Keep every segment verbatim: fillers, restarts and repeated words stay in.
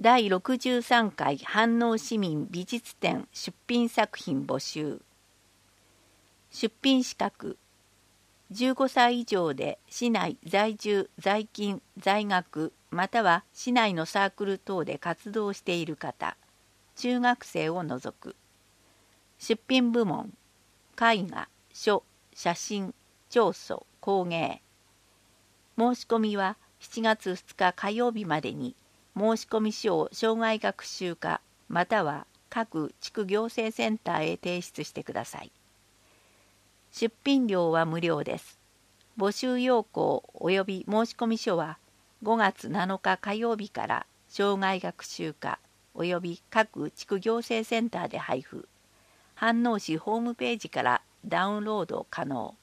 だいろくじゅうさんかい飯能市民美術展出品作品募集。出品資格じゅうごさい以上で市内在住在勤在学または市内のサークル等で活動している方、中学生を除く。出品部門絵画、書、写真、彫塑、工芸。申し込みはしちがつふつか火曜日までに申込書を障害学習課または各地区行政センターへ提出してください。出品料は無料です。募集要項及び申込書はごがつなのか火曜日から障害学習課及び各地区行政センターで配布。飯能市ホームページからダウンロード可能。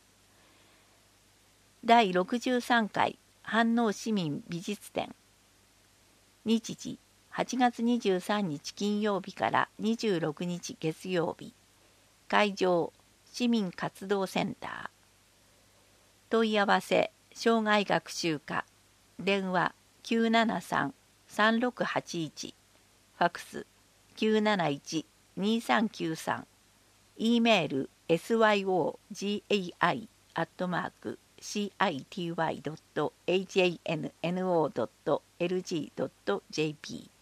だいろくじゅうさんかい飯能市民美術展。日時はちがつにじゅうさんにち金曜日からにじゅうろくにち月曜日。会場市民活動センター。問い合わせ障害学習課電話 きゅうななさんさんろくはちいち ファクス きゅうなないちにさんきゅうさん E メール エスワイオージェーアイ アットマーク シーアイティーワイ ドット エイチエーエヌエヌオー ドット エルジー ドット ジェーピー